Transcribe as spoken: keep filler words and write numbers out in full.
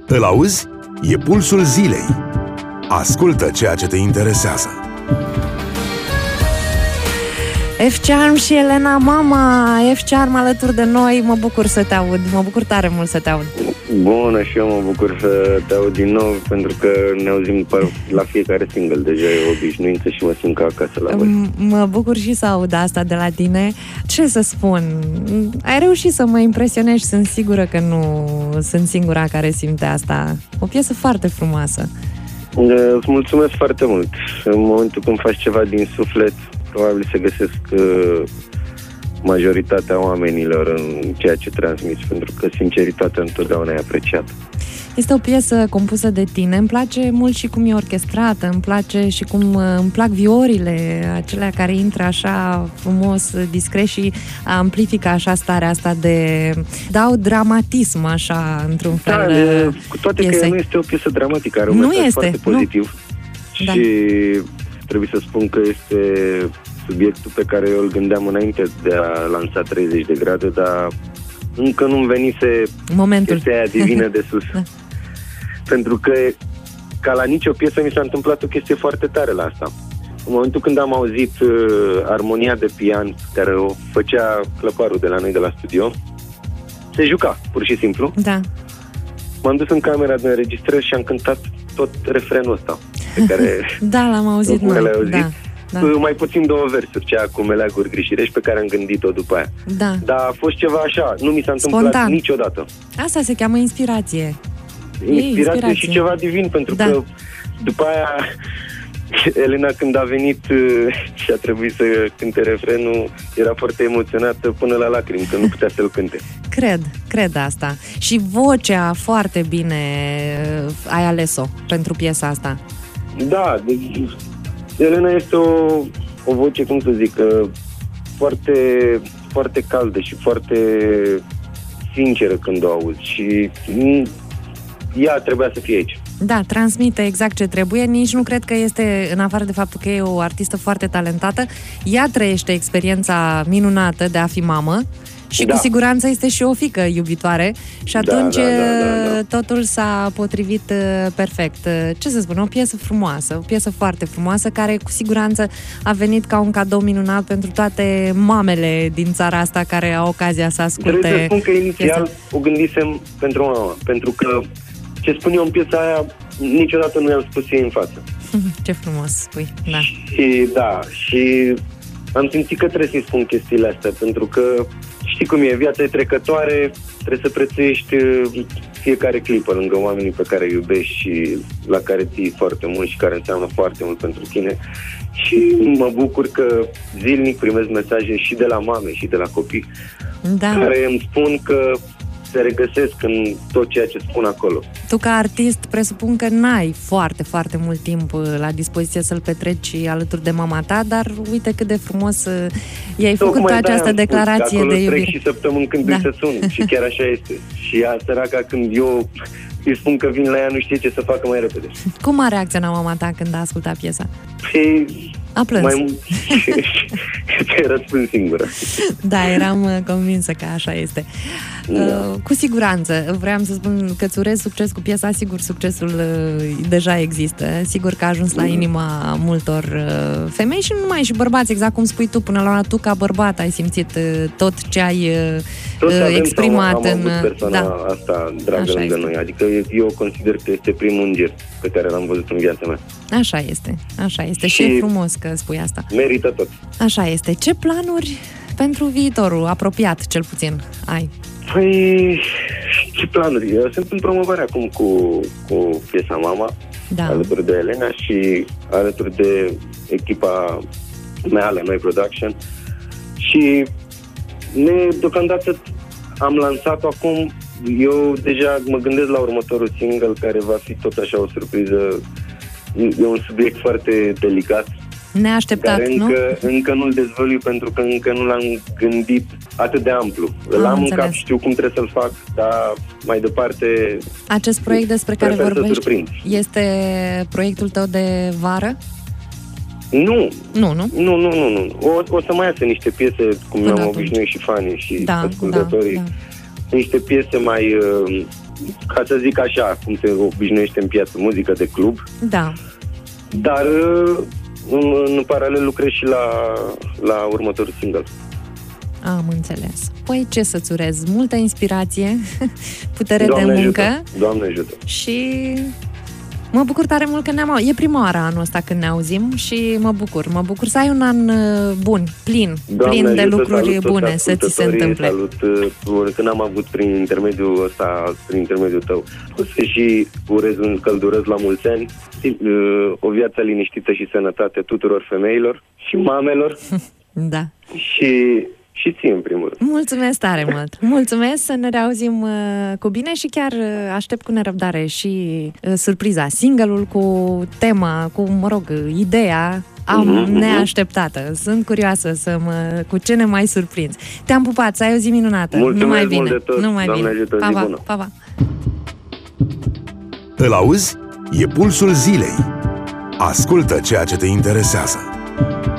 Îl auzi? E pulsul zilei. Ascultă ceea ce te interesează. F-Charm și Elena Mama. F-Charm alături de noi. Mă bucur să te aud. Mă bucur tare mult să te aud. Bună, și eu mă bucur să te aud din nou, pentru că ne auzim la fiecare single. Deja e obișnuință și mă simt ca acasă la voi. Mă bucur și să aud asta de la tine. Ce să spun? Ai reușit să mă impresionezi. Sunt sigură că nu sunt singura care simte asta. O piesă foarte frumoasă. Îți mulțumesc foarte mult. În momentul când faci ceva din suflet, probabil se găsesc uh, majoritatea oamenilor în ceea ce transmiți, pentru că sinceritatea întotdeauna e apreciată. Este o piesă compusă de tine. Îmi place mult și cum e orchestrată, îmi place și cum îmi plac viorile, acelea care intră așa frumos, discret și amplifică așa starea asta de... dau dramatism așa, într-un fel. Da, de, cu toate piesei. Că nu este o piesă dramatică, are un nu mesaj este, foarte pozitiv. Nu. Și da. Trebuie să spun că este subiectul pe care eu îl gândeam înainte de a lansa treizeci de grade, dar încă nu-mi venise momentul chestia aia divină de sus. Da. Pentru că, ca la nicio piesă, mi s-a întâmplat o chestie foarte tare la asta. În momentul când am auzit uh, armonia de pian care o făcea clăparul de la noi de la studio, se juca, pur și simplu. Da. M-am dus în camera de înregistrări și am cântat tot refrenul ăsta pe care... da, l-am auzit noi. L-ai auzit. Da. Da. Mai puțin două versuri, cea cu meleaguri grișirești, pe care am gândit-o după aia. Da. Dar a fost ceva așa, nu mi s-a întâmplat spontan. Niciodată. Asta se cheamă inspirație. Inspirație, inspirație și ceva divin, pentru da. că după aia Elena, când a venit și a trebuit să cânte refrenul, era foarte emoționată până la lacrimi, că nu putea să-l cânte. Cred, cred asta. Și vocea foarte bine ai ales-o pentru piesa asta. Da, deci Elena este o, o voce, cum să zic, foarte, foarte caldă și foarte sinceră când o auzi și ea trebuia să fie aici. Da, transmite exact ce trebuie. Nici nu cred că este, în afară de faptul că e o artistă foarte talentată, ea trăiește experiența minunată de a fi mamă și da. Cu siguranță este și o fiică iubitoare și atunci da, da, da, da, da. totul s-a potrivit perfect. Ce să spun, o piesă frumoasă, o piesă foarte frumoasă care cu siguranță a venit ca un cadou minunat pentru toate mamele din țara asta care au ocazia să asculte. Trebuie să spun că inițial piesa. O gândisem pentru mama, pentru că ce spun eu în piesa aia niciodată nu i-am spus ei în față. Ce frumos spui, da. Și da, și am simțit că trebuie să-i spun chestiile astea, pentru că știi cum e, viața e trecătoare, trebuie să prețuiești fiecare clipă lângă oamenii pe care îi iubești și la care ții foarte mult și care înseamnă foarte mult pentru tine. Și mă bucur că zilnic primesc mesaje și de la mame și de la copii, da. Care îmi spun că se regăsesc în tot ceea ce spun acolo. Tu ca artist presupun că n-ai foarte, foarte mult timp la dispoziție să-l petreci alături de mama ta, dar uite cât de frumos i-ai făcut tu această declarație spus, de iubire. Trec și săptămâni când da. Îi se sun și chiar așa este. Și ea, săraca, când eu îi spun că vin la ea, nu știe ce să facă mai repede. Cum a reacționat mama ta când a ascultat piesa? Păi, a plâns. Mai mult te răspund singură. Da, eram convinsă că așa este. Da. Uh, cu siguranță, vreau să spun că îți urez succes cu piesa, sigur succesul uh, deja există, sigur că a ajuns la inima multor uh, femei și nu numai, și bărbați, exact cum spui tu, până la urmă tu ca bărbat ai simțit uh, tot ce ai uh, exprimat. Am, am în avut persoana da. asta dragă așa lângă este. Noi, adică eu consider că este primul înger pe care l-am văzut în viața mea. Așa este, așa este și, și e frumos că spui asta. Merită tot. Așa este. Ce planuri pentru viitorul apropiat, cel puțin, ai? Păi, ce planuri? Eu sunt în promovare acum cu, cu piesa Mama, da. Alături de Elena și alături de echipa mea, la Noi Production. Și ne, deocamdată am lansat-o acum. Eu deja mă gândesc la următorul single, care va fi tot așa o surpriză. E un subiect foarte delicat. Neașteptat, care încă, nu? Încă nu-l dezvălui pentru că încă nu l-am gândit atât de amplu. Am L-am înțeles. În cap, știu cum trebuie să-l fac, dar mai departe... Acest proiect despre care vorbești este proiectul tău de vară? Nu. Nu, nu? Nu, nu, nu. nu. O, o să mai iasă niște piese, cum ne-am obișnuit și fanii și da, ascultătorii. Da, niște piese mai, uh, ca să zic așa, cum se obișnuiește în piață, muzică de club. Da. Dar uh, în, în paralel lucrez și la, la următorul single. Am înțeles. Păi ce să-ți urez? Multă inspirație, putere Doamne de muncă. Ajută. Doamne ajută. Și mă bucur tare mult că ne-am... E prima oară anul ăsta când ne auzim și mă bucur. Mă bucur să ai un an bun, plin, Doamne plin de ajută, lucruri bune să ți se întâmple. Salut, când am avut prin intermediul ăsta, prin intermediul tău, o să și urez un călduros la mulți ani, o viață liniștită și sănătate tuturor femeilor și mamelor. Da. Și... Și ție, în primul rând. Mulțumesc tare mult! Mulțumesc, să ne reauzim uh, cu bine și chiar uh, aștept cu nerăbdare și uh, surpriza, single-ul cu tema, cu, mă rog, ideea am uh-huh, neașteptată. Sunt curioasă să mă, cu ce ne mai surprinzi. Te-am pupat, să ai o zi minunată. Mulțumesc Numai bine. mult de tot. Numai Doamne bine. ajută, pa, zi pa, bună. pa, pa. Îl auzi? E pulsul zilei. Ascultă ceea ce te interesează.